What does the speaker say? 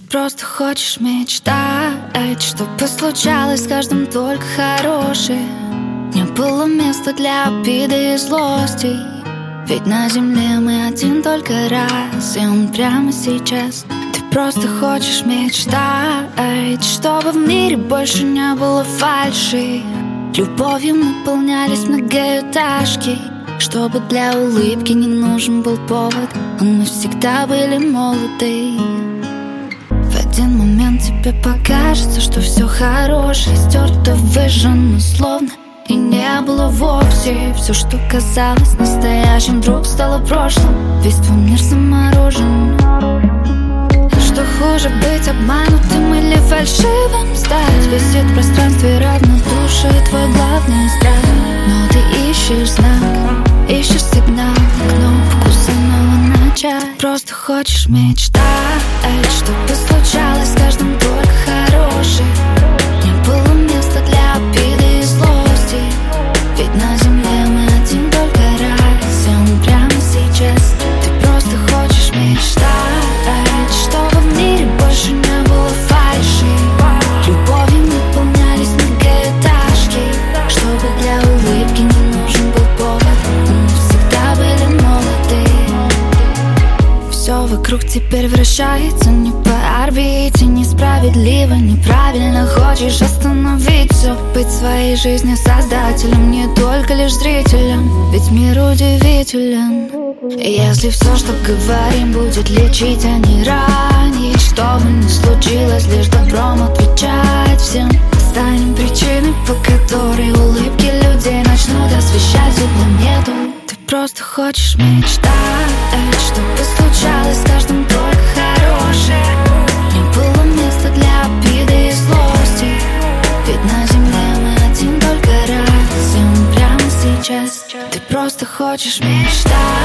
просто хочешь мечтать, чтобы случалось с каждым только хорошее. Не было места для обиды и злости, ведь на земле мы один только раз, и он прямо сейчас. Ты просто хочешь мечтать, чтобы в мире больше не было фальши, любовью наполнялись многоэтажки, чтобы для улыбки не нужен был повод, а мы всегда были молоды. В один момент тебе покажется, что все хорошее стерто, выжжено словно и не было вовсе. Все, что казалось настоящим, вдруг стало прошлым. Весь твой мир заморожен. Что хуже, быть обманутым или фальшивым стать? Висит в пространстве равнодушие, твой главный страх. Но ты ищешь знак, ищешь сигнал, кнопку снова начать. Ты просто хочешь мечтать, чтобы случалось с каждым только хорошее. Не было места для обиды и злости, ведь на земле мы один только раз, и он прямо сейчас. Ты просто хочешь мечтать, чтобы в мире больше не было фальши, любовью наполнялись многоэтажки, чтобы для улыбки не нужен был повод, мы всегда были молоды. Все вокруг теперь вращается не по орбите, несправедливо, неправильно. Хочешь остановить все, быть своей жизни создателем, не только лишь зрителем, ведь мир удивителен. И если все, что говорим, будет лечить, а не ранить, что бы ни случилось, лишь добром отвечать всем, станем причиной, по которой улыбки людей начнут освещать всю планету. Ты просто хочешь мечтать, чтобы случалось с каждым только хорошее. Не было места для обиды и злости, ведь на земле мы один только раз, и он прямо сейчас. Ты просто хочешь мечтать,